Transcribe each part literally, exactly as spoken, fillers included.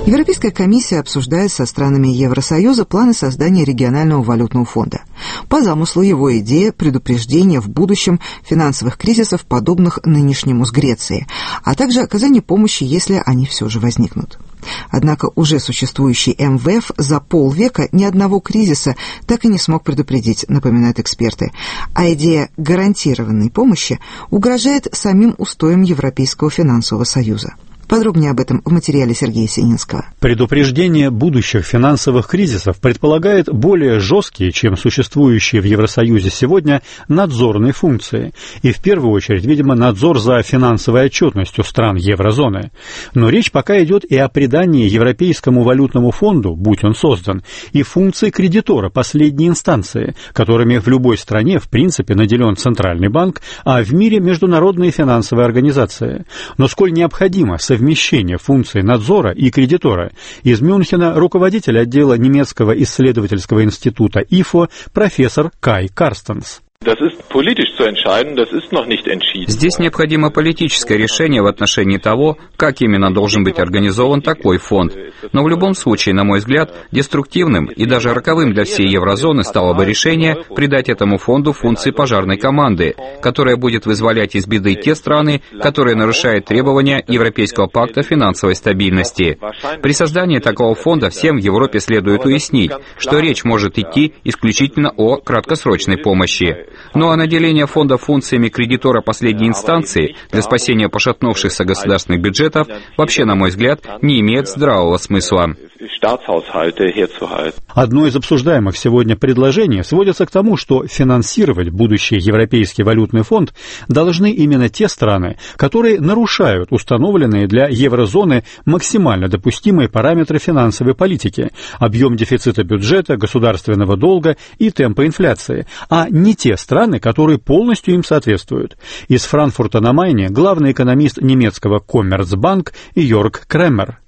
Европейская комиссия обсуждает со странами Евросоюза планы создания регионального валютного фонда. По замыслу его идея – предупреждение в будущем финансовых кризисов, подобных нынешнему с Грецией, а также оказание помощи, если они все же возникнут. Однако уже существующий эм вэ эф за полвека ни одного кризиса так и не смог предупредить, напоминают эксперты. А идея гарантированной помощи угрожает самим устоям Европейского финансового союза. Подробнее об этом в материале Сергея Сининского. Предупреждение будущих финансовых кризисов предполагает более жесткие, чем существующие в Евросоюзе сегодня, надзорные функции. И в первую очередь, видимо, надзор за финансовой отчетностью стран еврозоны. Но речь пока идет и о придании Европейскому валютному фонду, будь он создан, и функции кредитора последней инстанции, которыми в любой стране в принципе наделен Центральный банк, а в мире международные финансовые организации. Но сколь необходимо совместить совмещение функций надзора и кредитора. Из Мюнхена руководитель отдела немецкого исследовательского института ИФО профессор Кай Карстенс. Здесь необходимо политическое решение в отношении того, как именно должен быть организован такой фонд. Но в любом случае, на мой взгляд, деструктивным и даже роковым для всей еврозоны стало бы решение придать этому фонду функции пожарной команды, которая будет вызволять из беды те страны, которые нарушают требования Европейского пакта финансовой стабильности. При создании такого фонда всем в Европе следует уяснить, что речь может идти исключительно о краткосрочной помощи. Ну а наделение фонда функциями кредитора последней инстанции для спасения пошатнувшихся государственных бюджетов вообще, на мой взгляд, не имеет здравого смысла. Одно из обсуждаемых сегодня предложений сводится к тому, что финансировать будущий Европейский валютный фонд должны именно те страны, которые нарушают установленные для еврозоны максимально допустимые параметры финансовой политики, объем дефицита бюджета, государственного долга и темпа инфляции, а не те страны, которые полностью им соответствуют. Из Франкфурта на Майне главный экономист немецкого Commerzbank Йорг Кремер.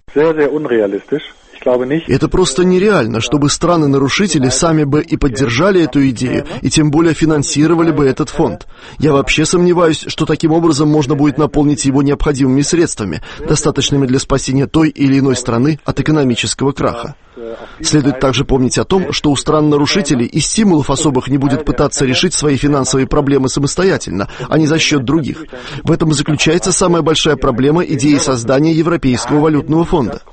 Это просто нереально, чтобы страны-нарушители сами бы и поддержали эту идею, и тем более финансировали бы этот фонд. Я вообще сомневаюсь, что таким образом можно будет наполнить его необходимыми средствами, достаточными для спасения той или иной страны от экономического краха. Следует также помнить о том, что у стран-нарушителей и стимулов особых не будет пытаться решить свои финансовые проблемы самостоятельно, а не за счет других. В этом и заключается самая большая проблема идеи создания Европейского валютного фонда.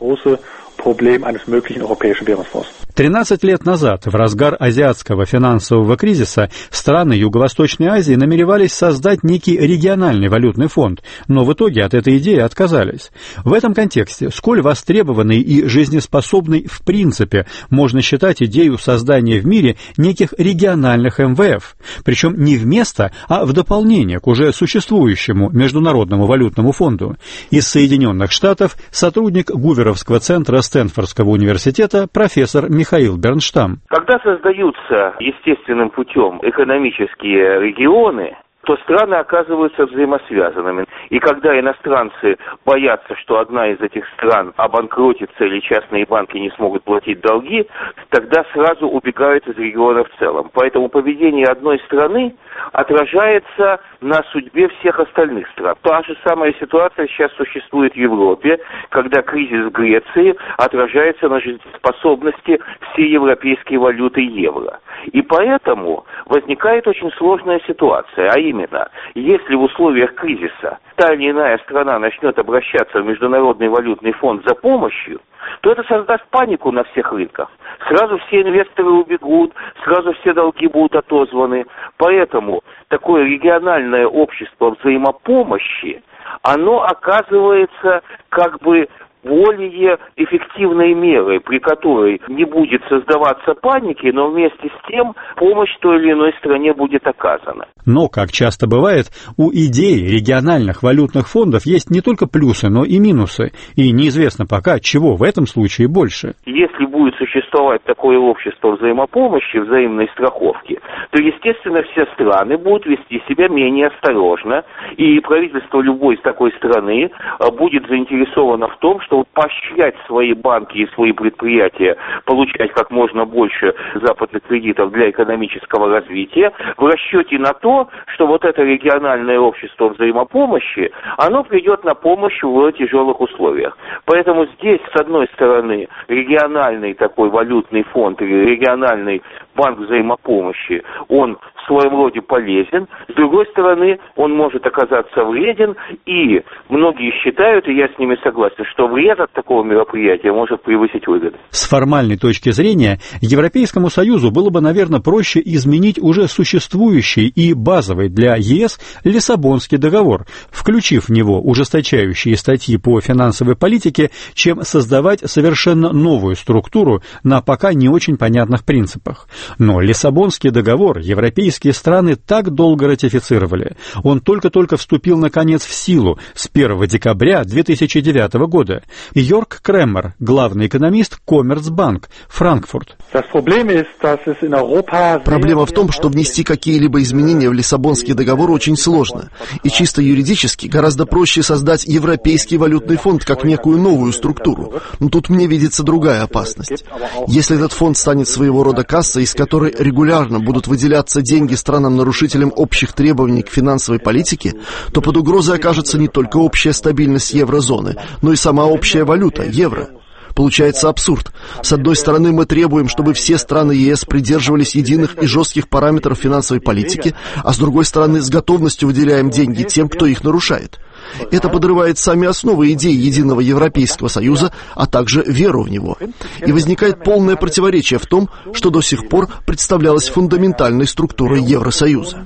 тринадцать лет назад, в разгар азиатского финансового кризиса, страны Юго-Восточной Азии намеревались создать некий региональный валютный фонд, но в итоге от этой идеи отказались. В этом контексте, сколь востребованной и жизнеспособной в принципе можно считать идею создания в мире неких региональных эм вэ эф, причем не вместо, а в дополнение к уже существующему Международному валютному фонду. Из Соединенных Штатов сотрудник Гуверовского центра Стэнфордского университета профессор Михаил Бернштам. Когда создаются естественным путем экономические регионы, то страны оказываются взаимосвязанными. И когда иностранцы боятся, что одна из этих стран обанкротится или частные банки не смогут платить долги, тогда сразу убегают из региона в целом. Поэтому поведение одной страны отражается на судьбе всех остальных стран. Та же самая ситуация сейчас существует в Европе, когда кризис в Греции отражается на жизнеспособности всей европейской валюты евро. И поэтому возникает очень сложная ситуация, а именно, если в условиях кризиса та или иная страна начнет обращаться в Международный валютный фонд за помощью, то это создаст панику на всех рынках. Сразу все инвесторы убегут, сразу все долги будут отозваны. Поэтому такое региональное общество взаимопомощи, оно оказывается как бы более эффективной мерой, при которой не будет создаваться паники, но вместе с тем помощь той или иной стране будет оказана. Но, как часто бывает, у идеи региональных валютных фондов есть не только плюсы, но и минусы. И неизвестно пока, чего в этом случае больше. Если будет существовать такое общество взаимопомощи, взаимной страховки, то, естественно, все страны будут вести себя менее осторожно, и правительство любой из такой страны будет заинтересовано в том, чтобы поощрять свои банки и свои предприятия, получать как можно больше западных кредитов для экономического развития, в расчете на то, что вот это региональное общество взаимопомощи, оно придет на помощь в тяжелых условиях. Поэтому здесь, с одной стороны, региональный такой валютный фонд, региональный банк взаимопомощи, он в своем роде полезен, с другой стороны, он может оказаться вреден, и многие считают, и я с ними согласен, что вред от такого мероприятия может превысить выгоду. С формальной точки зрения, Европейскому Союзу было бы, наверное, проще изменить уже существующий и базовый для ЕС Лиссабонский договор, включив в него ужесточающие статьи по финансовой политике, чем создавать совершенно новую структуру на пока не очень понятных принципах. Но Лиссабонский договор европейские страны так долго ратифицировали. Он только-только вступил, наконец, в силу с первого декабря две тысячи девятого года. Йорк Кремер, главный экономист Коммерцбанк, Франкфурт. Проблема в том, что внести какие-либо изменения в Лиссабонский договор очень сложно. И чисто юридически гораздо проще создать Европейский валютный фонд как некую новую структуру. Но тут мне видится другая опасность. Если этот фонд станет своего рода кассой, из которой регулярно будут выделяться деньги странам-нарушителям общих требований к финансовой политике, то под угрозой окажется не только общая стабильность еврозоны, но и сама общая валюта, евро. Получается абсурд. С одной стороны, мы требуем, чтобы все страны ЕС придерживались единых и жестких параметров финансовой политики, а с другой стороны, с готовностью выделяем деньги тем, кто их нарушает. Это подрывает сами основы идеи единого Европейского Союза, а также веру в него. И возникает полное противоречие в том, что до сих пор представлялось фундаментальной структурой Евросоюза.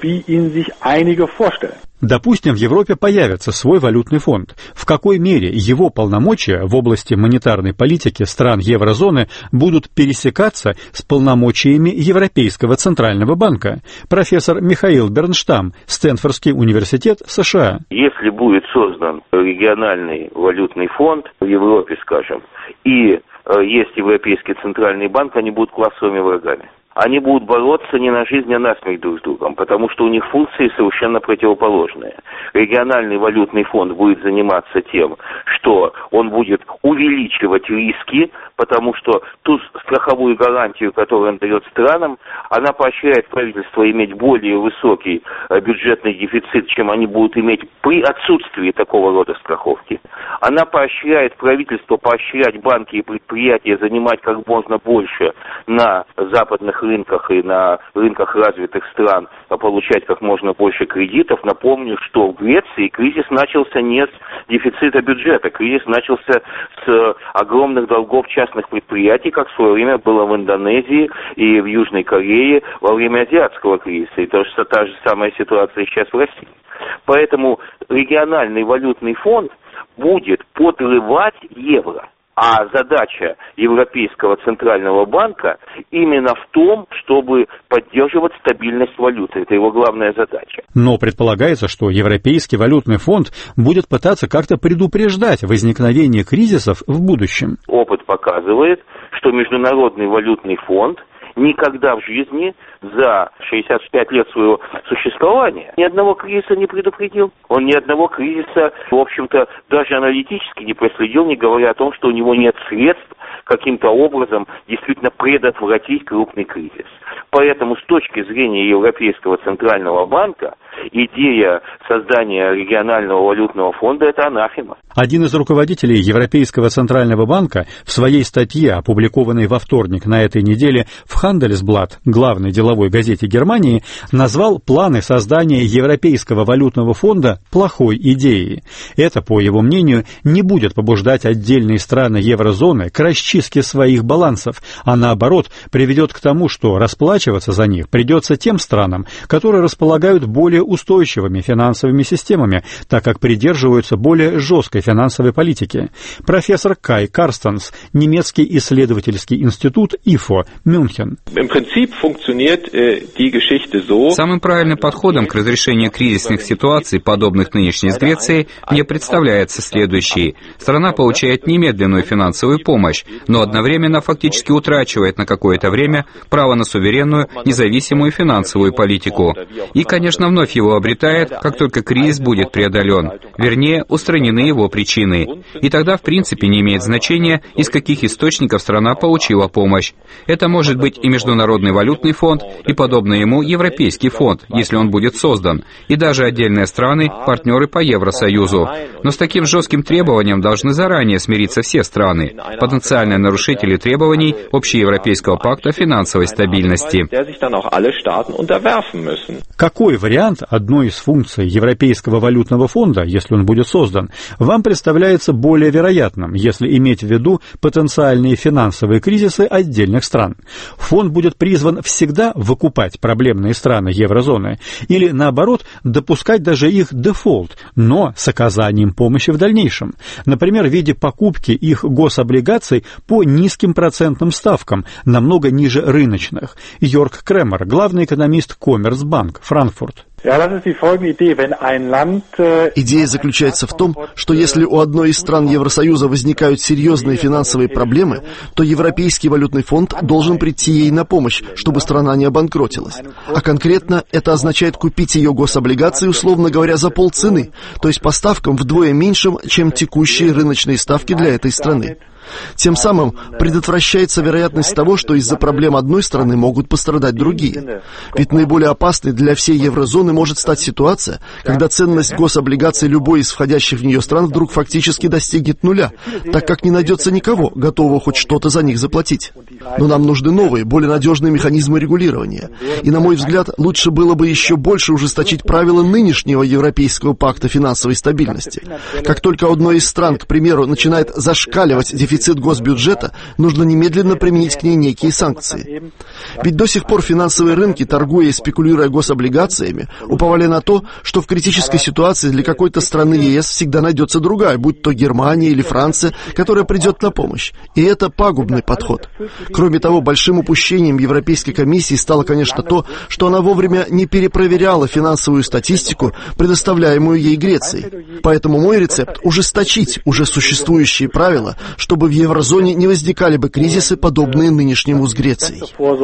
Допустим, в Европе появится свой валютный фонд. В какой мере его полномочия в области монетарной политики стран еврозоны будут пересекаться с полномочиями Европейского Центрального банка? Профессор Михаил Бернштам, Стэнфордский университет, США. Если будет создан региональный валютный фонд в Европе, скажем, и есть Европейский Центральный банк, они будут классовыми врагами. Они будут бороться не на жизнь, а на смерть друг с другом, потому что у них функции совершенно противоположные. Региональный валютный фонд будет заниматься тем, что он будет увеличивать риски, потому что ту страховую гарантию, которую он дает странам, она поощряет правительство иметь более высокий бюджетный дефицит, чем они будут иметь при отсутствии такого рода страховки. Она поощряет правительство поощрять банки и предприятия занимать как можно больше на западных рынках и на рынках развитых стран, получать как можно больше кредитов. Напомню, что в Греции кризис начался не с дефицита бюджета, кризис начался с огромных долгов частных предприятий, как в свое время было в Индонезии и в Южной Корее во время азиатского кризиса. И то, что та же самая ситуация сейчас в России. Поэтому региональный валютный фонд будет подрывать евро. А задача Европейского Центрального банка именно в том, чтобы поддерживать стабильность валюты. Это его главная задача. Но предполагается, что Европейский валютный фонд будет пытаться как-то предупреждать возникновение кризисов в будущем. Опыт показывает, что Международный валютный фонд никогда в жизни за шестьдесят пять лет своего существования ни одного кризиса не предупредил. Он ни одного кризиса, в общем-то, даже аналитически не проследил, не говоря о том, что у него нет средств каким-то образом действительно предотвратить крупный кризис. Поэтому с точки зрения Европейского Центрального банка идея создания регионального валютного фонда – это анафема. Один из руководителей Европейского Центрального банка в своей статье, опубликованной во вторник на этой неделе в Handelsblatt, главной деловой газете Германии, назвал планы создания Европейского валютного фонда плохой идеей. Это, по его мнению, не будет побуждать отдельные страны еврозоны к расчистке своих балансов, а наоборот приведет к тому, что расплачиваться за них придется тем странам, которые располагают более устойчивыми финансовыми системами, так как придерживаются более жесткой финансовой политики. Профессор Кай Карстенс, немецкий исследовательский институт ИФО, Мюнхен. Самым правильным подходом к разрешению кризисных ситуаций, подобных нынешней с Грецией, мне представляется следующий. Страна получает немедленную финансовую помощь, но одновременно фактически утрачивает на какое-то время право на суверенную, независимую финансовую политику. И, конечно, вновь его обретает, как только кризис будет преодолен. Вернее, устранены его причины. И тогда, в принципе, не имеет значения, из каких источников страна получила помощь. Это может быть и Международный валютный фонд, и, подобно ему, Европейский фонд, если он будет создан, и даже отдельные страны, партнеры по Евросоюзу. Но с таким жестким требованием должны заранее смириться все страны, потенциальные нарушители требований Общеевропейского пакта финансовой стабильности. Какой вариант одной из функций Европейского валютного фонда, если он будет создан, вам представляется более вероятным, если иметь в виду потенциальные финансовые кризисы отдельных стран? Фонд будет призван всегда выкупать проблемные страны еврозоны или, наоборот, допускать даже их дефолт, но с оказанием помощи в дальнейшем, например, в виде покупки их гособлигаций по низким процентным ставкам, намного ниже рыночных. Йорк Кремер, главный экономист Коммерцбанк, Франкфурт. Идея заключается в том, что если у одной из стран Евросоюза возникают серьезные финансовые проблемы, то Европейский валютный фонд должен прийти ей на помощь, чтобы страна не обанкротилась. А конкретно это означает купить ее гособлигации, условно говоря, за полцены, то есть по ставкам вдвое меньшим, чем текущие рыночные ставки для этой страны. Тем самым предотвращается вероятность того, что из-за проблем одной страны могут пострадать другие. Ведь наиболее опасной для всей еврозоны может стать ситуация, когда ценность гособлигаций любой из входящих в нее стран вдруг фактически достигнет нуля, так как не найдется никого, готового хоть что-то за них заплатить. Но нам нужны новые, более надежные механизмы регулирования. И, на мой взгляд, лучше было бы еще больше ужесточить правила нынешнего Европейского пакта финансовой стабильности. Как только одной из стран, к примеру, начинает зашкаливать дефицит дефицит госбюджета, нужно немедленно применить к ней некие санкции. Ведь до сих пор финансовые рынки, торгуя и спекулируя гособлигациями, уповали на то, что в критической ситуации для какой-то страны ЕС всегда найдется другая, будь то Германия или Франция, которая придет на помощь. И это пагубный подход. Кроме того, большим упущением Европейской комиссии стало, конечно, то, что она вовремя не перепроверяла финансовую статистику, предоставляемую ей Грецией. Поэтому мой рецепт – ужесточить уже существующие правила, чтобы в еврозоне не возникали бы кризисы, подобные нынешнему с Грецией.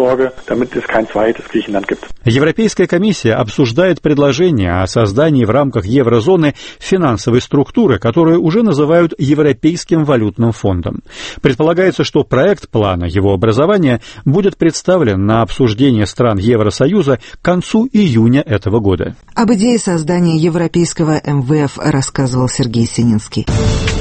Европейская комиссия обсуждает предложение о создании в рамках еврозоны финансовой структуры, которую уже называют Европейским валютным фондом. Предполагается, что проект плана его образования будет представлен на обсуждение стран Евросоюза к концу июня этого года. Об идее создания Европейского эм вэ эф рассказывал Сергей Сининский.